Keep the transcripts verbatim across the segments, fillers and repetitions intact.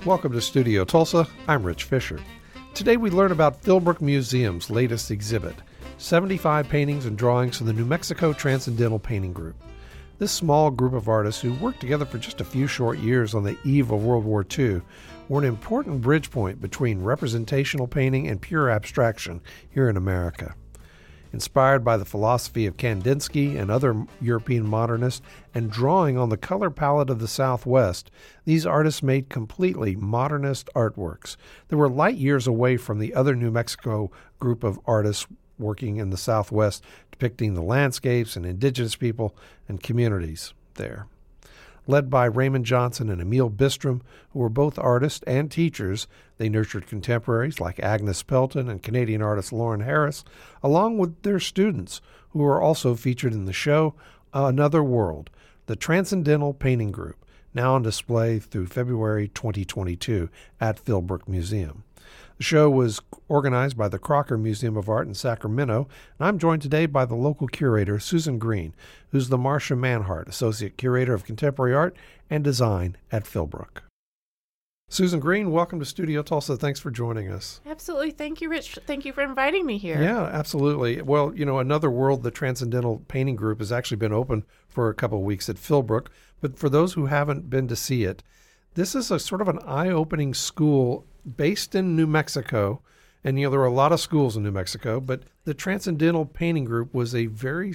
Welcome to Studio Tulsa. I'm Rich Fisher. Today we learn about Philbrook Museum's latest exhibit, seventy-five paintings and drawings from the New Mexico Transcendental Painting Group. This small group of artists who worked together for just a few short years on the eve of World War Two were an important bridge point between representational painting and pure abstraction here in America. Inspired by the philosophy of Kandinsky and other European modernists and drawing on the color palette of the Southwest, these artists made completely modernist artworks that were light years away from the other New Mexico group of artists working in the Southwest, depicting the landscapes and indigenous people and communities there. Led by Raymond Johnson and Emil Bistrom, who were both artists and teachers, they nurtured contemporaries like Agnes Pelton and Canadian artist Lauren Harris, along with their students, who were also featured in the show Another World, the Transcendental Painting Group, now on display through February twenty twenty-two at Philbrook Museum. The show was organized by the Crocker Museum of Art in Sacramento, and I'm joined today by the local curator, Susan Green, who's the Marcia Manhart Associate Curator of Contemporary Art and Design at Philbrook. Susan Green, welcome to Studio Tulsa. Thanks for joining us. Absolutely. Thank you, Rich. Thank you for inviting me here. Yeah, absolutely. Well, you know, Another World, the Transcendental Painting Group, has actually been open for a couple of weeks at Philbrook, but for those who haven't been to see it, this is a sort of an eye-opening school based in New Mexico, and you know there are a lot of schools in New Mexico, but the Transcendental Painting Group was a very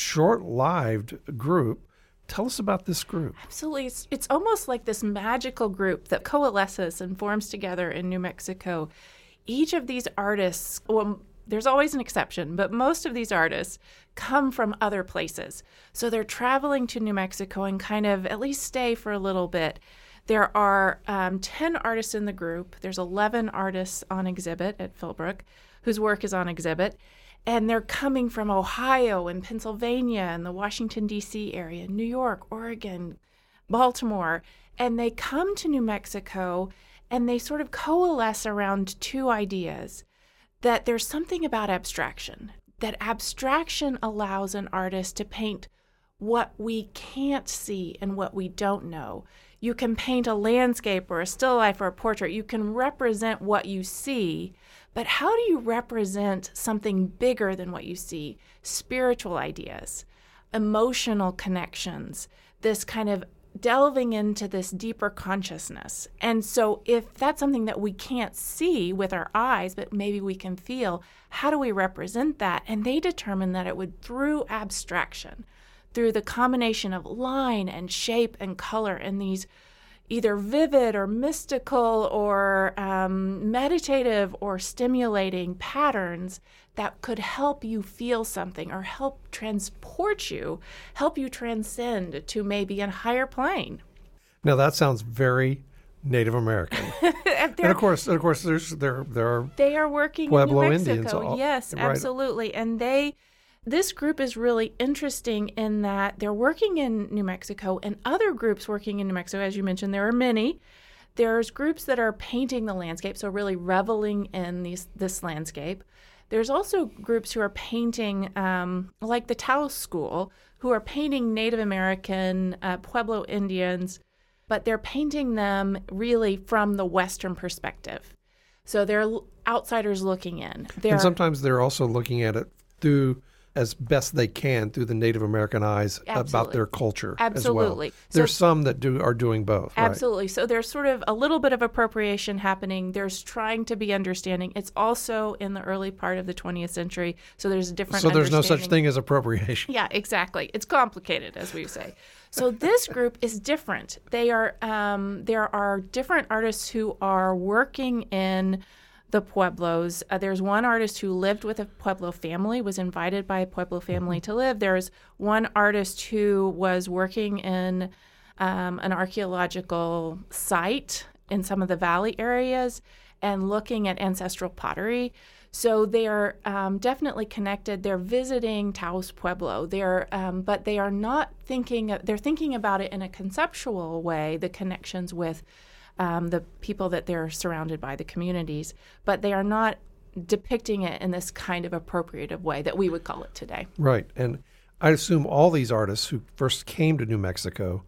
short-lived group. Tell us about this group. Absolutely. It's, it's almost like this magical group that coalesces and forms together in New Mexico. Each of these artists, well, there's always an exception, but most of these artists come from other places. So they're traveling to New Mexico and kind of at least stay for a little bit. There are um, ten artists in the group. There's eleven artists on exhibit at Philbrook whose work is on exhibit. And they're coming from Ohio and Pennsylvania and the Washington, D C area, New York, Oregon, Baltimore. And they come to New Mexico and they sort of coalesce around two ideas. That there's something about abstraction. That abstraction allows an artist to paint what we can't see and what we don't know. You can paint a landscape or a still life or a portrait. You can represent what you see, but how do you represent something bigger than what you see? Spiritual ideas, emotional connections, this kind of delving into this deeper consciousness. And so if that's something that we can't see with our eyes, but maybe we can feel, how do we represent that? And they determined that it would through abstraction, through the combination of line and shape and color and these either vivid or mystical or um, meditative or stimulating patterns that could help you feel something or help transport you, help you transcend to maybe a higher plane. Now that sounds very Native American. and of course, of course, there's there there are they are working Pueblo in New Mexico. Indians. All, yes, right. Absolutely, and they. This group is really interesting in that they're working in New Mexico and other groups working in New Mexico. As you mentioned, there are many. There's groups that are painting the landscape, so really reveling in these, this landscape. There's also groups who are painting, um, like the Taos School, who are painting Native American uh, Pueblo Indians, but they're painting them really from the Western perspective. So they're outsiders looking in. They're, and sometimes they're also looking at it through as best they can through the Native American eyes Absolutely. About their culture Absolutely. as well. There's so, some that do are doing both. Absolutely. Right? So there's sort of a little bit of appropriation happening. There's trying to be understanding. It's also in the early part of the twentieth century, so there's a different So there's no such thing as appropriation. Yeah, exactly. It's complicated, as we say. So this group is different. They are um, there are different artists who are working in the Pueblos. Uh, there's one artist who lived with a Pueblo family, was invited by a Pueblo family mm-hmm. to live. There's one artist who was working in um, an archaeological site in some of the valley areas and looking at ancestral pottery. So they are um, definitely connected. They're visiting Taos Pueblo. They're, um, but they are not thinking. They're thinking about it in a conceptual way. The connections with um, the people that they're surrounded by, the communities, but they are not depicting it in this kind of appropriative way that we would call it today. Right, and I assume all these artists who first came to New Mexico,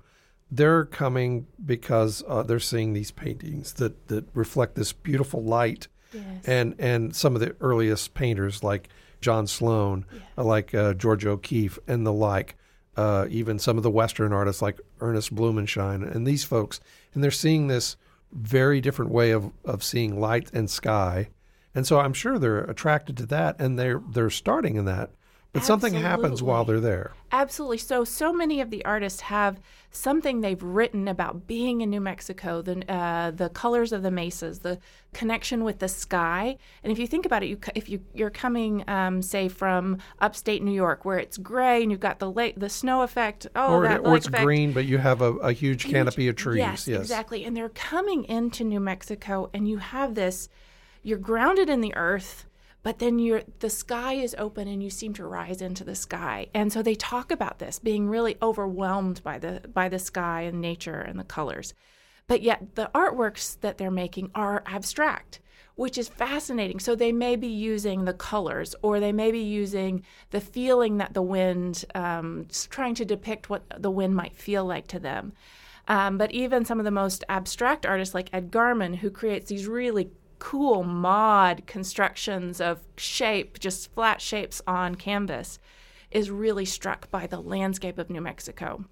they're coming because uh, they're seeing these paintings that, that reflect this beautiful light. Yes. And and some of the earliest painters like John Sloan, Yeah. like uh, George O'Keeffe and the like, uh, even some of the Western artists like Ernest Blumenschein and these folks. And they're seeing this very different way of, of seeing light and sky. And so I'm sure they're attracted to that, and they're they're starting in that. But something happens while they're there. Absolutely. So, so many of the artists have something they've written about being in New Mexico, the uh, the colors of the mesas, the connection with the sky. And if you think about it, you, if you, you're coming, um, say, from upstate New York, where it's gray and you've got the lake, the snow effect, oh, or, that or lake it's effect. green, but you have a, a huge, Huge- canopy of trees. Yes, exactly. And they're coming into New Mexico, and you have this, you're grounded in the earth, but then you're, the sky is open and you seem to rise into the sky. And so they talk about this, being really overwhelmed by the by the sky and nature and the colors. But yet the artworks that they're making are abstract, which is fascinating. So they may be using the colors, or they may be using the feeling that the wind, um, just trying to depict what the wind might feel like to them. Um, but even some of the most abstract artists like Ed Garman, who creates these really cool mod constructions of shape, just flat shapes on canvas, is really struck by the landscape of New Mexico.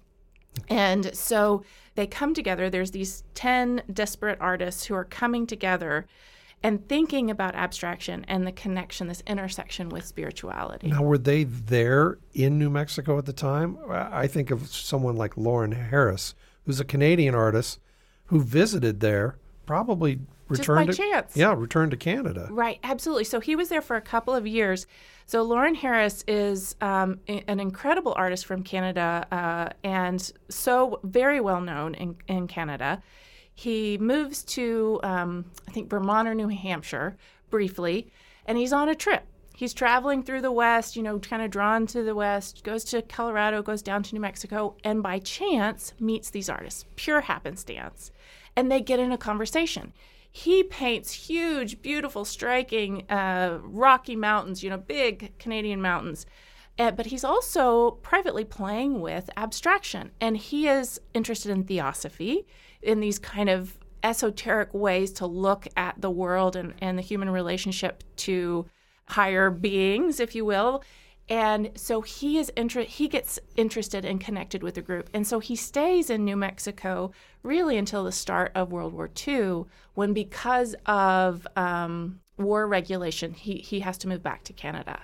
And so they come together. There's these ten disparate artists who are coming together and thinking about abstraction and the connection, this intersection with spirituality. Now, were they there in New Mexico at the time? I think of someone like Lauren Harris, who's a Canadian artist who visited there, probably returned Just by to, chance. Yeah, returned to Canada. Right, absolutely. So he was there for a couple of years. So Lauren Harris is um, a- an incredible artist from Canada, uh, and so very well known in, in Canada. He moves to, um, I think, Vermont or New Hampshire briefly, and he's on a trip. He's traveling through the West, you know, kind of drawn to the West, goes to Colorado, goes down to New Mexico, and by chance meets these artists, pure happenstance, and they get in a conversation. He paints huge, beautiful, striking, uh, rocky mountains, you know, big Canadian mountains. Uh, but he's also privately playing with abstraction. And he is interested in theosophy, in these kind of esoteric ways to look at the world and, and the human relationship to higher beings, if you will. And so he is inter- he gets interested and connected with the group. And so he stays in New Mexico really until the start of World War Two, when because of um, war regulation, he, he has to move back to Canada.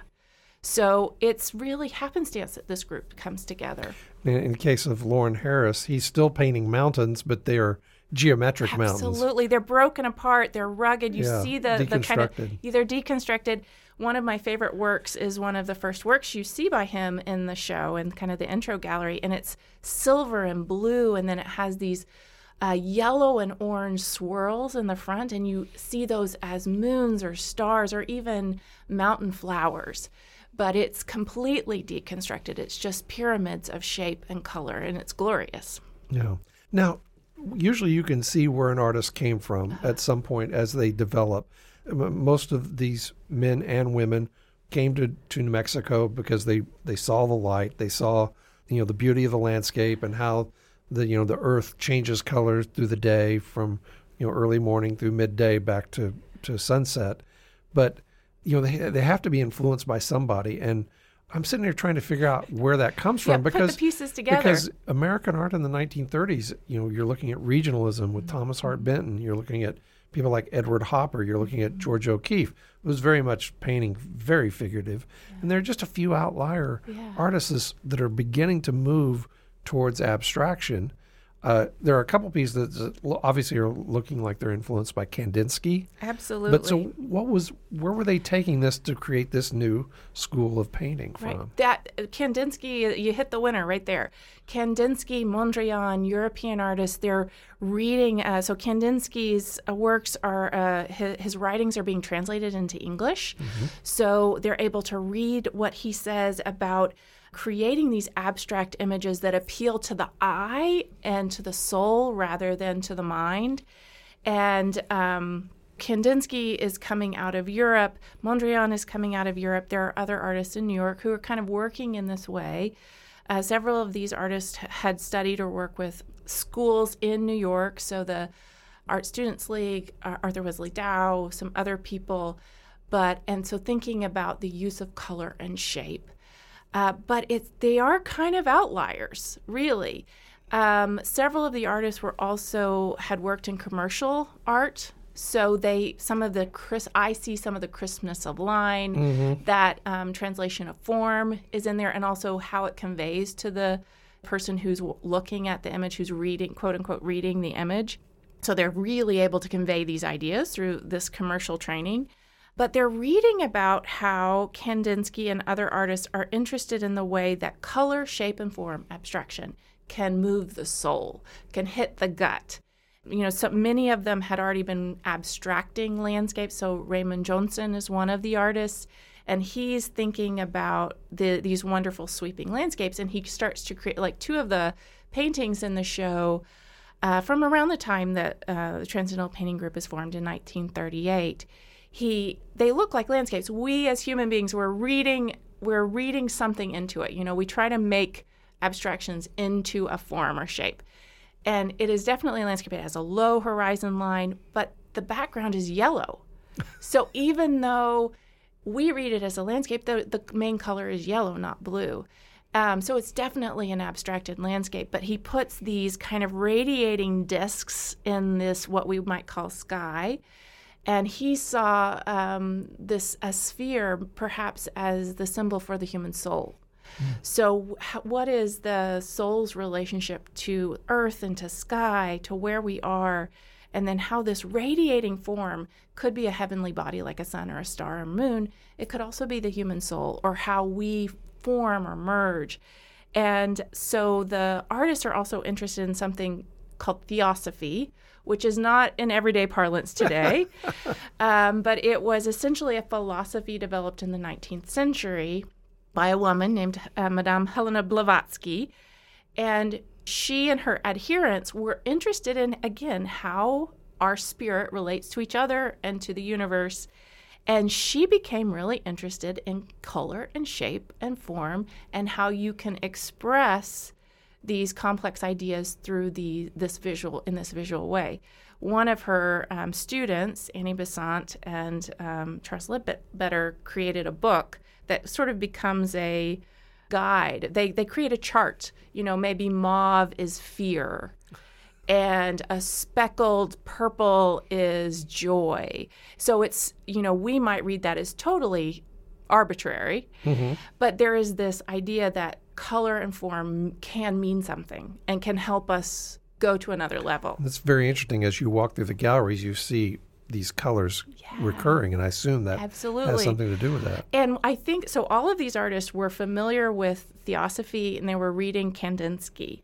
So it's really happenstance that this group comes together. In, in the case of Lauren Harris, he's still painting mountains, but they're geometric Absolutely. mountains. Absolutely. They're broken apart. They're rugged. You Yeah, see the, the kind of, deconstructed. they're deconstructed. One of my favorite works is one of the first works you see by him in the show and kind of the intro gallery, and it's silver and blue, and then it has these uh, yellow and orange swirls in the front, and you see those as moons or stars or even mountain flowers. But it's completely deconstructed. It's just pyramids of shape and color, and it's glorious. Yeah. Now, usually you can see where an artist came from at some point as they develop. M- Most of these men and women came to, to New Mexico because they, they saw the light, they saw, you know, the beauty of the landscape and how the, you know, the earth changes colors through the day from, you know, early morning through midday back to, to sunset. But, you know, they they have to be influenced by somebody, and I'm sitting here trying to figure out where that comes from Yeah, because put the pieces together. because American art in the nineteen thirties, you know, you're looking at regionalism with Thomas Hart Benton, you're looking at people like Edward Hopper, you're looking at George O'Keeffe. It was very much painting, very figurative, yeah. And there are just a few outlier yeah. artists that are beginning to move towards abstraction. Uh, there are a couple pieces that obviously are looking like they're influenced by Kandinsky. Absolutely. But so, what was? Where were they taking this to create this new school of painting from? Right. That Kandinsky, you hit the winner right there. Kandinsky, Mondrian, European artists. They're reading. Uh, so Kandinsky's uh, works are uh, his, his writings are being translated into English. Mm-hmm. So they're able to read what he says about creating these abstract images that appeal to the eye and to the soul rather than to the mind. And um, Kandinsky is coming out of Europe. Mondrian is coming out of Europe. There are other artists in New York who are kind of working in this way. Uh, several of these artists had studied or worked with schools in New York, so the Art Students League, Arthur Wesley Dow, some other people, but and so thinking about the use of color and shape. Uh, but it's, they are kind of outliers, really. Um, several of the artists were also had worked in commercial art, so they some of the crisp, I see some of the crispness of line, mm-hmm. that um, translation of form is in there, and also how it conveys to the person who's looking at the image, who's reading, quote unquote, reading the image. So they're really able to convey these ideas through this commercial training. But they're reading about how Kandinsky and other artists are interested in the way that color, shape, and form abstraction can move the soul, can hit the gut. You know, so many of them had already been abstracting landscapes. So Raymond Johnson is one of the artists, and he's thinking about the, these wonderful sweeping landscapes, and he starts to create, like two of the paintings in the show uh, from around the time that uh, the Transcendental Painting Group is formed in nineteen thirty-eight. He, they look like landscapes. We as human beings, we're reading, we're reading something into it. You know, we try to make abstractions into a form or shape. And it is definitely a landscape. It has a low horizon line, but the background is yellow. So even though we read it as a landscape, the, the main color is yellow, not blue. Um, so it's definitely an abstracted landscape, but he puts these kind of radiating discs in this, what we might call sky. And he saw um, this a sphere perhaps as the symbol for the human soul. Mm. So h- what is the soul's relationship to earth and to sky, to where we are, and then how this radiating form could be a heavenly body like a sun or a star or moon. It could also be the human soul, or how we form or merge. And so the artists are also interested in something called theosophy, which is not in everyday parlance today, um, but it was essentially a philosophy developed in the nineteenth century by a woman named uh, Madame Helena Blavatsky. And she and her adherents were interested in, again, how our spirit relates to each other and to the universe. And she became really interested in color and shape and form and how you can express these complex ideas through the this visual in this visual way. One of her um, students, Annie Besant, and um, Charles Ledbetter created a book that sort of becomes a guide. They they create a chart. You know, maybe mauve is fear, and a speckled purple is joy. So it's, you know, we might read that as totally arbitrary, mm-hmm. but there is this idea that color and form can mean something and can help us go to another level. That's very interesting. As you walk through the galleries, you see these colors yeah. recurring, and I assume that Absolutely. has something to do with that. And I think, so all of these artists were familiar with theosophy, and they were reading Kandinsky.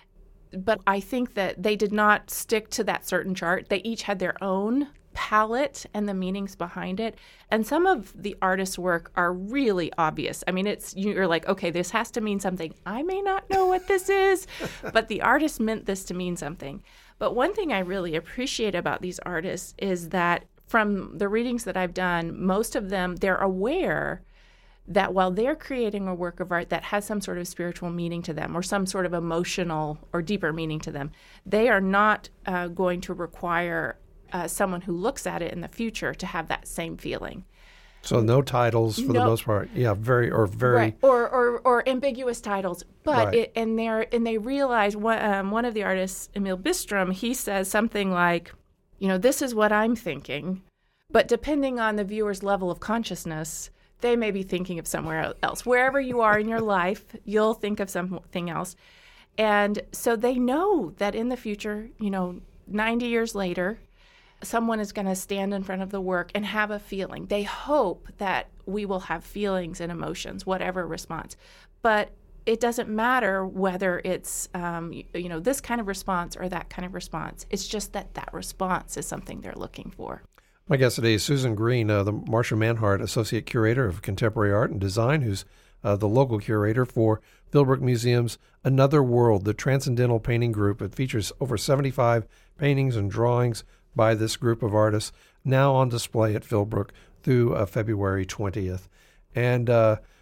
But I think that they did not stick to that certain chart. They each had their own palette and the meanings behind it. And some of the artists' work are really obvious. I mean, it's you're like, okay, this has to mean something. I may not know what this is, but the artist meant this to mean something. But one thing I really appreciate about these artists is that from the readings that I've done, most of them, they're aware that while they're creating a work of art that has some sort of spiritual meaning to them or some sort of emotional or deeper meaning to them, they are not uh, going to require Uh, someone who looks at it in the future to have that same feeling. So no titles for no, the most part. Yeah, very or very right. or, or or ambiguous titles. But right. it, and they and they realize one um, one of the artists, Emil Bistrom, he says something like, you know, this is what I'm thinking, but depending on the viewer's level of consciousness, they may be thinking of somewhere else. Wherever you are in your life, you'll think of something else. And so they know that in the future, you know, ninety years later, someone is going to stand in front of the work and have a feeling. They hope that we will have feelings and emotions, whatever response. But it doesn't matter whether it's, um, you, you know, this kind of response or that kind of response. It's just that that response is something they're looking for. My guest today is Susan Green, uh, the Marcia Manhart Associate Curator of Contemporary Art and Design, who's uh, the local curator for Philbrook Museum's Another World, the Transcendental Painting Group. It features over seventy-five paintings and drawings by this group of artists, now on display at Philbrook through uh, February twentieth. And uh,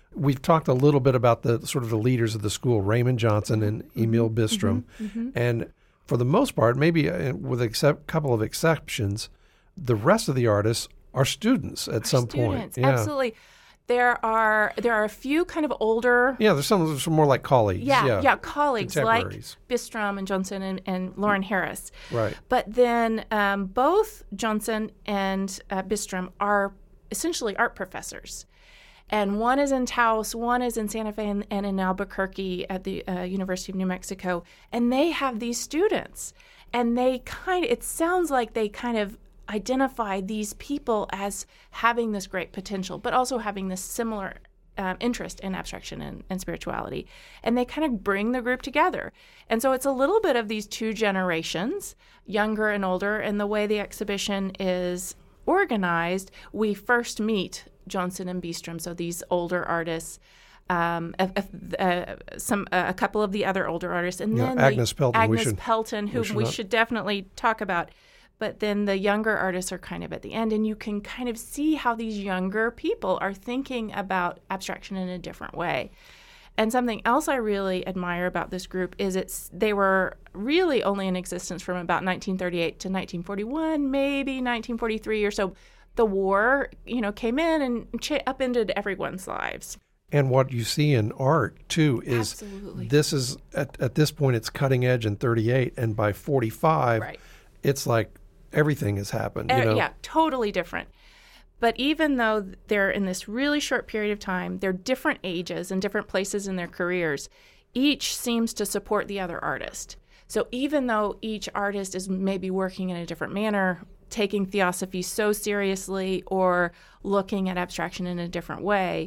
We've talked a little bit about the sort of the leaders of the school, Raymond Johnson and mm-hmm. Emil Bistrom. Mm-hmm. Mm-hmm. And for the most part, maybe uh, with a except, couple of exceptions, the rest of the artists are students at Our some students, point. Yeah. Absolutely. There are there are a few kind of older Yeah, there's some, some more like colleagues. Yeah, yeah, yeah, colleagues like Contemporaries. Bistrom and Johnson and, and Lauren Harris. Right. But then um, both Johnson and uh, Bistrom are essentially art professors. And one is in Taos, one is in Santa Fe, and, and in Albuquerque at the uh, University of New Mexico. And they have these students. And they kind of, it sounds like they kind of identify these people as having this great potential, but also having this similar um, interest in abstraction and, and spirituality. And they kind of bring the group together. And so it's a little bit of these two generations, younger and older. And the way the exhibition is organized, we first meet Johnson and Bistrom, so these older artists, um, a, a, a, some a couple of the other older artists, and Yeah, then Agnes the, Pelton. Agnes We should- Pelton, who we we should should, not- definitely talk about. But then the younger artists are kind of at the end, and you can kind of see how these younger people are thinking about abstraction in a different way. And something else I really admire about this group is it's they were really only in existence from about nineteen thirty-eight to nineteen forty-one, maybe nineteen forty-three or so. The war, you know, came in and ch- upended everyone's lives. And what you see in art, too, is Absolutely. this is, at, at this point, it's cutting edge in thirty-eight, and by forty-five, Right. it's like everything has happened, you Uh, know? yeah, totally different. But even though they're in this really short period of time, they're different ages and different places in their careers, each seems to support the other artist. So even though each artist is maybe working in a different manner, taking theosophy so seriously or looking at abstraction in a different way,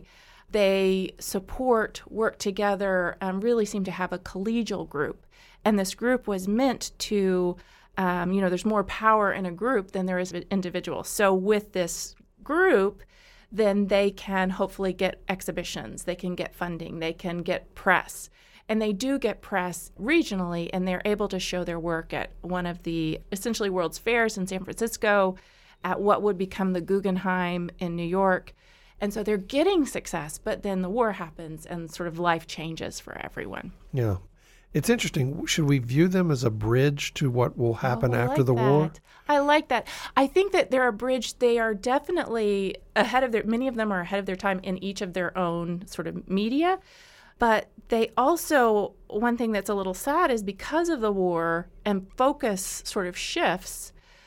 they support, work together, and really seem to have a collegial group. And this group was meant to, um, you know, there's more power in a group than there is an individual. So with this group, then they can hopefully get exhibitions, they can get funding, they can get press. And they do get press regionally, and they're able to show their work at one of the essentially World's Fairs in San Francisco, at what would become the Guggenheim in New York. And so they're getting success, but then the war happens and sort of life changes for everyone. Yeah. It's interesting. Should we view them as a bridge to what will happen Oh, I after like the war? that. I like that. I think that they're a bridge. They are definitely ahead of their, many of them are ahead of their time in each of their own sort of media. But they also, one thing that's a little sad is because of the war and focus sort of shifts,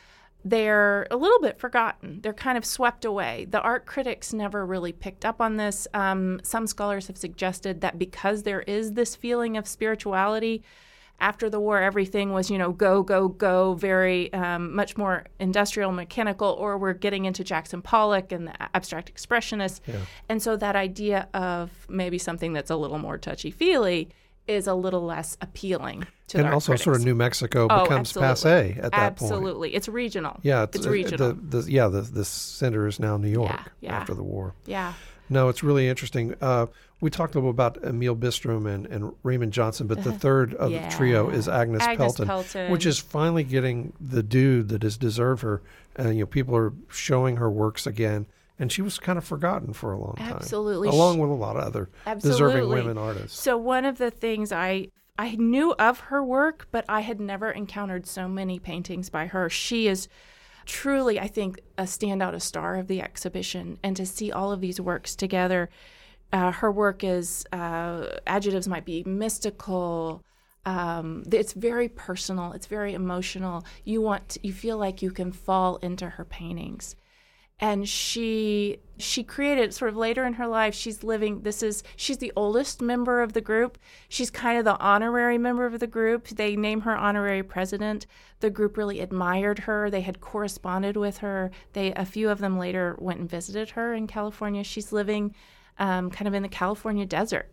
they're a little bit forgotten. They're kind of swept away. The art critics never really picked up on this. Um, some scholars have suggested that because there is this feeling of spirituality, after the war, everything was, you know, go, go, go, very um, much more industrial, mechanical, or we're getting into Jackson Pollock and the abstract expressionists. Yeah. And so that idea of maybe something that's a little more touchy-feely is a little less appealing to And the art also critics. sort of New Mexico Oh, becomes absolutely. passe at that Absolutely. point. It's regional. Yeah, It's, uh, regional. The, the, yeah, the, the center is now New York Yeah, yeah. after the war. yeah. No, it's really interesting. Uh, we talked a little about Emil Bistrom and, and Raymond Johnson, but the third of Yeah. the trio is Agnes, Agnes Pelton, Pelton. which is finally getting the due that has deserved her. And you know, people are showing her works again, and she was kind of forgotten for a long time. Absolutely. Along with a lot of other Absolutely. deserving women artists. So one of the things I I knew of her work, but I had never encountered so many paintings by her. She is truly, I think, a standout, a star of the exhibition. And to see all of these works together, uh, her work is, uh, adjectives might be mystical. Um, it's very personal. It's very emotional. You want, to, you feel like you can fall into her paintings. And she she created sort of later in her life, she's living, this is, she's the oldest member of the group. She's kind of the honorary member of the group. They name her honorary president. The group really admired her. They had corresponded with her. They, a few of them later went and visited her in California. She's living um, kind of in the California desert.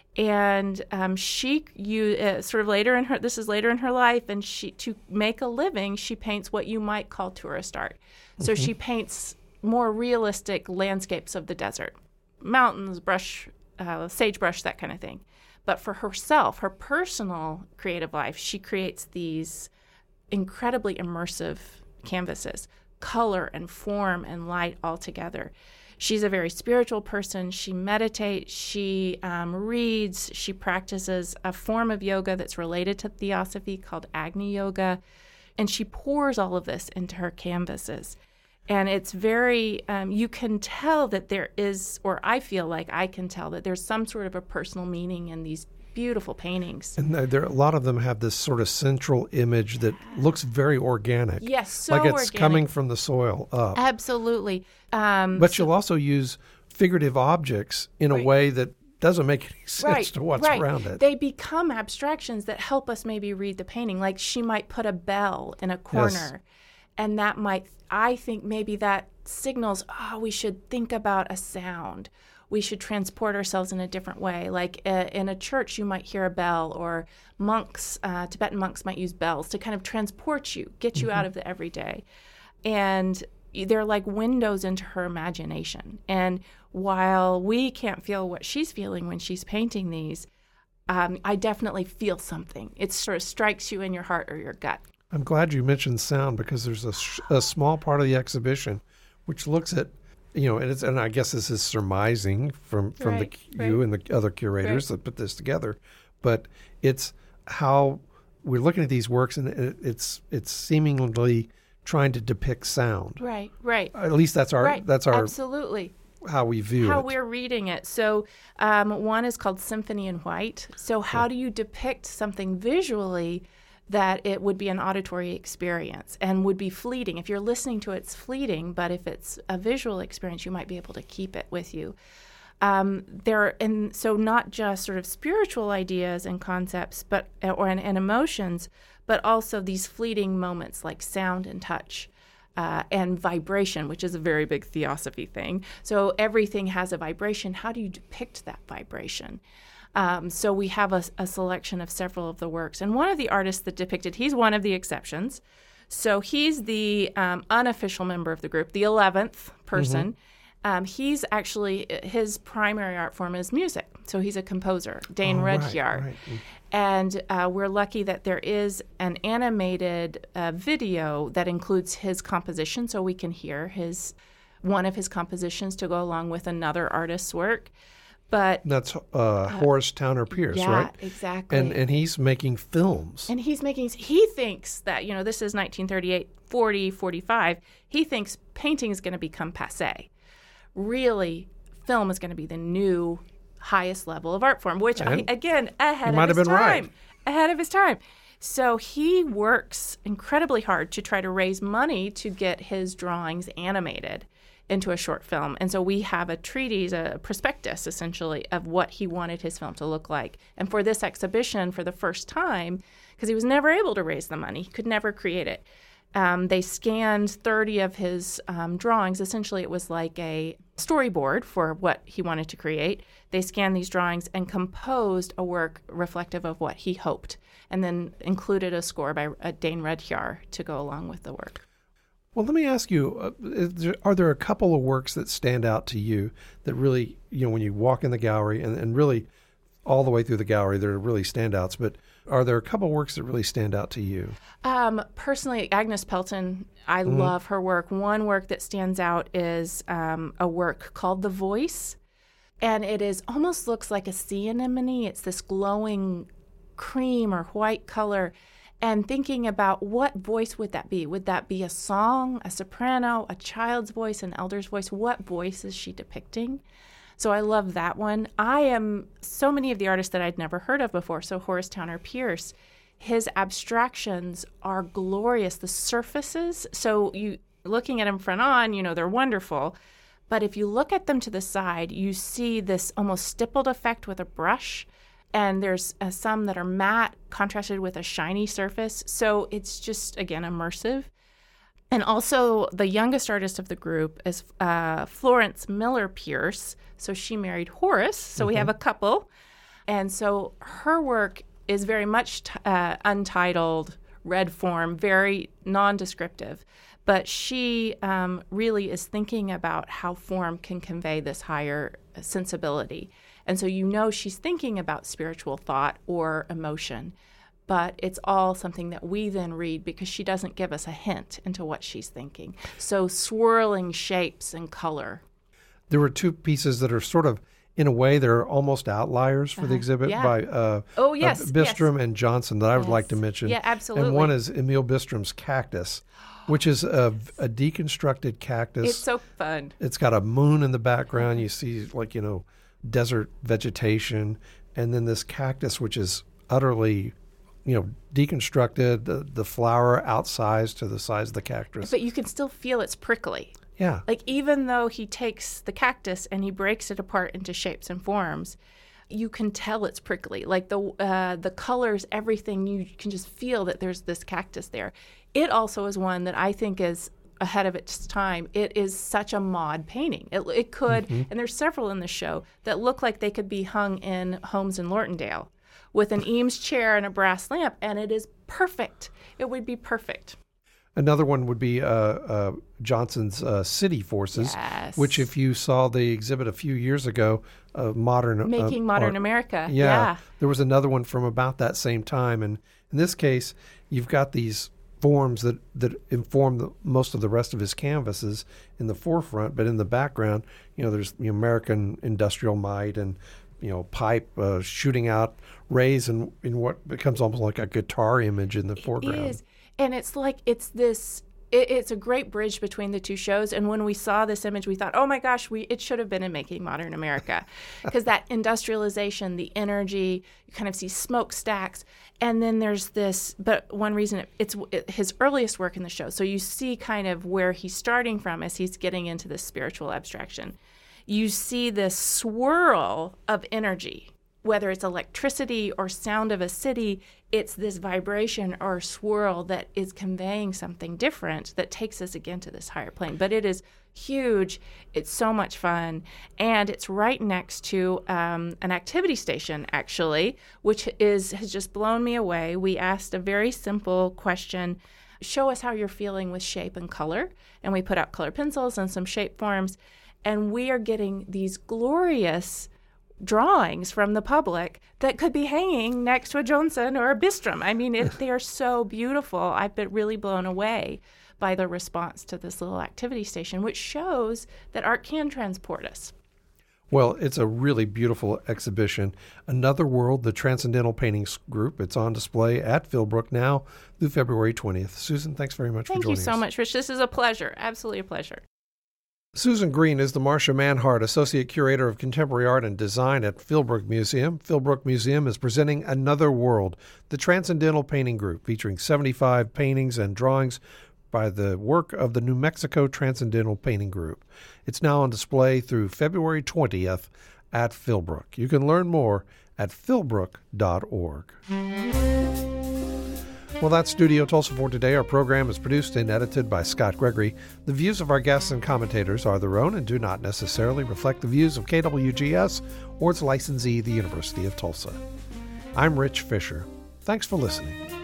And um, she, you uh, sort of later in her, this is later in her life, and she, to make a living, she paints what you might call tourist art. So Mm-hmm. she paints more realistic landscapes of the desert, mountains, brush, uh, sagebrush, that kind of thing. But for herself, her personal creative life, she creates these incredibly immersive canvases, color and form and light all together. She's a very spiritual person. She meditates, she um, reads, she practices a form of yoga that's related to Theosophy called Agni Yoga, and she pours all of this into her canvases. And it's very, um, you can tell that there is, or I feel like I can tell that there's some sort of a personal meaning in these beautiful paintings. And there, a lot of them have this sort of central image that looks very organic. Yes, so like it's organic. coming from the soil up. Absolutely. Um, but so, you'll also use figurative objects in right. a way that doesn't make any sense right, to what's right. around it. They become abstractions that help us maybe read the painting. Like she might put a bell in a corner, Yes. and that might, I think maybe that signals, oh, we should think about a sound. We should transport ourselves in a different way. Like uh, in a church, you might hear a bell, or monks, uh, Tibetan monks might use bells to kind of transport you, get you mm-hmm. out of the everyday. And they're like windows into her imagination. And while we can't feel what she's feeling when she's painting these, um, I definitely feel something. It sort of strikes you in your heart or your gut. I'm glad you mentioned sound, because there's a, sh- a small part of the exhibition which looks at, you know, and, it's, and I guess this is surmising from, from right, the right. you and the other curators right. that put this together, but it's how we're looking at these works, and it, it's it's seemingly trying to depict sound. Right, right. At least that's our right. that's our absolutely how we view how it. we're reading it. So um, one is called Symphony in White. So how yeah. do you depict something visually that it would be an auditory experience and would be fleeting? If you're listening to it, it's fleeting, but if it's a visual experience, you might be able to keep it with you. Um, there, and so not just sort of spiritual ideas and concepts, but or and, and emotions, but also these fleeting moments like sound and touch. Uh, and vibration, which is a very big Theosophy thing. So everything has a vibration. How do you depict that vibration? Um, so we have a, a selection of several of the works. And one of the artists that depicted, he's one of the exceptions. So he's the um, unofficial member of the group, the eleventh person. Mm-hmm. Um, he's actually, his primary art form is music. So he's a composer, Dane oh, Rudhyar. Right, right. And uh, we're lucky that there is an animated uh, video that includes his composition, so we can hear his one of his compositions to go along with another artist's work. But that's uh, Horace Towner Pierce, yeah, right? Yeah, exactly. And and he's making films. And he's making, he thinks that, you know, this is nineteen thirty-eight, forty, forty-five. He thinks painting is going to become passé. Really, film is going to be the new highest level of art form, which, I, again, ahead of his been time. Right. Ahead of his time. So he works incredibly hard to try to raise money to get his drawings animated into a short film. And so we have a treatise, a prospectus, essentially, of what he wanted his film to look like. And for this exhibition, for the first time, because he was never able to raise the money, he could never create it, um, they scanned thirty of his um, drawings. Essentially, it was like a storyboard for what he wanted to create. They scanned these drawings and composed a work reflective of what he hoped, and then included a score by uh, Dane Rudhyar to go along with the work. Well, let me ask you, uh, is there, are there a couple of works that stand out to you that really, you know, when you walk in the gallery, and, and really all the way through the gallery, there are really standouts, but are there a couple of works that really stand out to you? Um, personally, Agnes Pelton, I mm-hmm. love her work. One work that stands out is um, a work called The Voice, and it is almost looks like a sea anemone. It's this glowing cream or white color. And thinking about what voice would that be? Would that be a song, a soprano, a child's voice, an elder's voice? What voice is she depicting? So I love that one. I am so many of the artists that I'd never heard of before. So Horace Towner Pierce, his abstractions are glorious. The surfaces, so you looking at them front on, you know, they're wonderful. But if you look at them to the side, you see this almost stippled effect with a brush. And there's uh, some that are matte, contrasted with a shiny surface. So it's just, again, immersive. And also, the youngest artist of the group is uh, Florence Miller Pierce. So she married Horace. So mm-hmm. we have a couple. And so her work is very much t- uh, untitled, red form, very non-descriptive. But she um, really is thinking about how form can convey this higher sensibility. And so you know she's thinking about spiritual thought or emotion, but it's all something that we then read because she doesn't give us a hint into what she's thinking. So swirling shapes and color. There were two pieces that are sort of, in a way, they're almost outliers for Uh-huh. the exhibit Yeah. by uh, Oh, yes, uh, Bistrom yes. and Johnson that I would Yes. like to mention. Yeah, absolutely. And one is Emil Bistrom's Cactus, which is a, a deconstructed cactus. It's so fun. It's got a moon in the background. You see, like, you know, desert vegetation. And then this cactus, which is utterly, you know, deconstructed, the, the flower outsized to the size of the cactus. But you can still feel it's prickly. Yeah. Like, even though he takes the cactus and he breaks it apart into shapes and forms, you can tell it's prickly. Like the uh, the colors, everything, you can just feel that there's this cactus there. It also is one that I think is ahead of its time. It is such a mod painting. It, it could, Mm-hmm. and there's several in the show that look like they could be hung in homes in Lortondale with an Eames chair and a brass lamp, and it is perfect. It would be perfect. Another one would be uh, uh, Johnson's uh, City Forces, Yes. which if you saw the exhibit a few years ago, uh, modern Making uh, Modern art- America. Yeah, Yeah. there was another one from about that same time, and in this case, you've got these forms that that inform the, most of the rest of his canvases in the forefront, but in the background, you know, there's the American industrial might and you know pipe uh, shooting out rays in in what becomes almost like a guitar image in the foreground. It is. And it's like, it's this, it, it's a great bridge between the two shows. And when we saw this image, we thought, oh my gosh, we it should have been in Making Modern America. Because that industrialization, the energy, you kind of see smokestacks. And then there's this, but one reason it, it's it, his earliest work in the show. So you see kind of where he's starting from as he's getting into this spiritual abstraction. You see this swirl of energy. Whether it's electricity or sound of a city, it's this vibration or swirl that is conveying something different that takes us again to this higher plane. But it is huge. It's so much fun. And it's right next to um, an activity station, actually, which is has just blown me away. We asked a very simple question, show us how you're feeling with shape and color. And we put out color pencils and some shape forms. And we are getting these glorious drawings from the public that could be hanging next to a Johnson or a Bistrom. I mean, it, they are so beautiful. I've been really blown away by the response to this little activity station, which shows that art can transport us. Well, it's a really beautiful exhibition. Another World, the Transcendental Paintings Group. It's on display at Philbrook now through February twentieth. Susan, thanks very much Thank for joining us. you so much, Rich. This is a pleasure. Absolutely a pleasure. Susan Green is the Marcia Manhart Associate Curator of Contemporary Art and Design at Philbrook Museum. Philbrook Museum is presenting Another World, the Transcendental Painting Group, featuring seventy-five paintings and drawings by the work of the New Mexico Transcendental Painting Group. It's now on display through February twentieth at Philbrook. You can learn more at philbrook dot org. Well, that's Studio Tulsa for today. Our program is produced and edited by Scott Gregory. The views of our guests and commentators are their own and do not necessarily reflect the views of K W G S or its licensee, the University of Tulsa. I'm Rich Fisher. Thanks for listening.